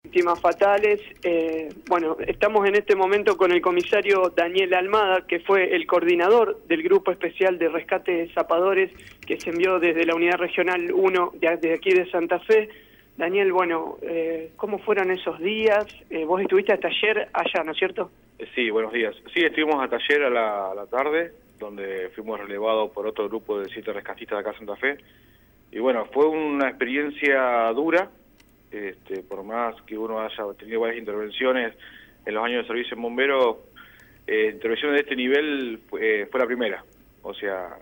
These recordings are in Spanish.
víctimas fatales. Bueno, estamos en este momento con el comisario Daniel Almada, que fue el coordinador del Grupo Especial de Rescate de Zapadores, que se envió desde la Unidad Regional 1 de aquí de Santa Fe. Daniel, bueno, ¿cómo fueron esos días? Vos estuviste hasta ayer allá, ¿no es cierto? Sí, buenos días. Sí, estuvimos hasta ayer a la tarde, donde fuimos relevados por otro grupo de 7 rescatistas de acá de Santa Fe. Y bueno, fue una experiencia dura, por más que uno haya tenido varias intervenciones en los años de servicio en bomberos, intervenciones de este nivel fue la primera. O sea,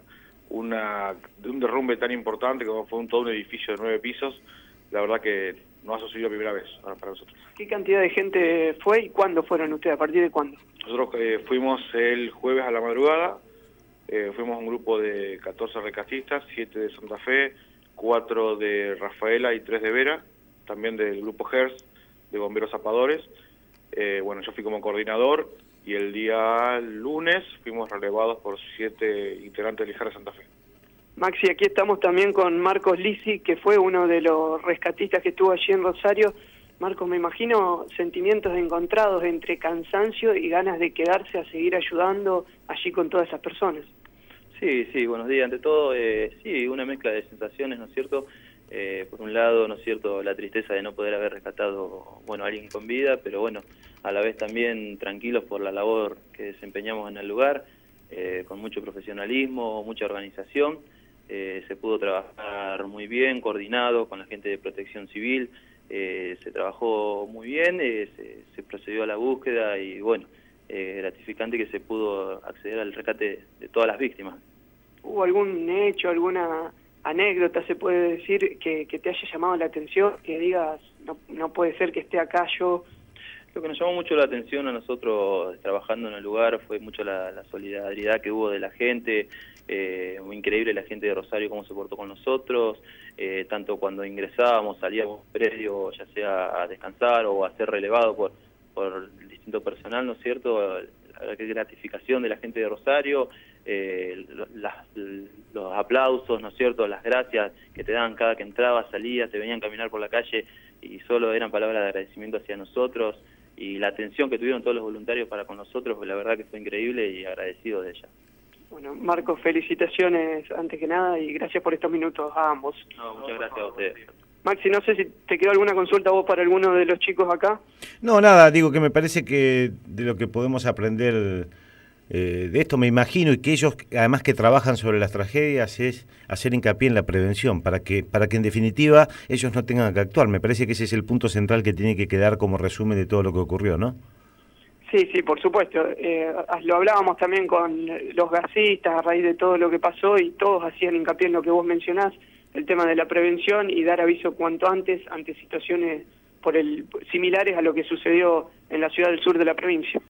de un derrumbe tan importante como fue todo un edificio de 9 pisos, la verdad que no ha sucedido la primera vez para nosotros. ¿Qué cantidad de gente fue y cuándo fueron ustedes? ¿A partir de cuándo? Nosotros fuimos el jueves a la madrugada, fuimos un grupo de 14 rescatistas, 7 de Santa Fe, 4 de Rafaela y 3 de Vera, también del grupo GERS, de bomberos zapadores. Bueno, yo fui como coordinador y el día lunes fuimos relevados por 7 integrantes del IJAR de Santa Fe. Maxi, aquí estamos también con Marcos Lisi, que fue uno de los rescatistas que estuvo allí en Rosario. Marcos, me imagino sentimientos encontrados entre cansancio y ganas de quedarse a seguir ayudando allí con todas esas personas. Sí, buenos días. Ante todo, sí, una mezcla de sensaciones, ¿no es cierto? Por un lado, ¿no es cierto?, la tristeza de no poder haber rescatado, bueno, a alguien con vida, pero bueno, a la vez también tranquilos por la labor que desempeñamos en el lugar, con mucho profesionalismo, mucha organización. Se pudo trabajar muy bien, coordinado con la gente de Protección Civil, se trabajó muy bien, se procedió a la búsqueda y bueno, gratificante que se pudo acceder al rescate de todas las víctimas. ¿Hubo algún hecho, alguna anécdota, se puede decir, que te haya llamado la atención, que digas, no puede ser que esté acá yo? Lo que nos llamó mucho la atención a nosotros trabajando en el lugar fue mucho la solidaridad que hubo de la gente, muy increíble la gente de Rosario cómo se portó con nosotros, tanto cuando ingresábamos, salíamos del predio, ya sea a descansar o a ser relevado por el distinto personal, ¿no es cierto? La verdad que gratificación de la gente de Rosario, los aplausos, ¿no es cierto?, las gracias que te daban cada que entrabas, salías, te venían caminar por la calle y solo eran palabras de agradecimiento hacia nosotros, y la atención que tuvieron todos los voluntarios para con nosotros, la verdad que fue increíble y agradecido de ella. Bueno, Marcos, felicitaciones antes que nada y gracias por estos minutos a ambos. No, muchas gracias a ustedes. Maxi, no sé si te quedó alguna consulta vos para alguno de los chicos acá. No, nada, digo que me parece que de lo que podemos aprender de esto, me imagino, y que ellos, además que trabajan sobre las tragedias, es hacer hincapié en la prevención, para que en definitiva ellos no tengan que actuar. Me parece que ese es el punto central que tiene que quedar como resumen de todo lo que ocurrió, ¿no? Sí, por supuesto. Lo hablábamos también con los gasistas a raíz de todo lo que pasó y todos hacían hincapié en lo que vos mencionás, el tema de la prevención y dar aviso cuanto antes ante situaciones similares a lo que sucedió en la ciudad del sur de la provincia.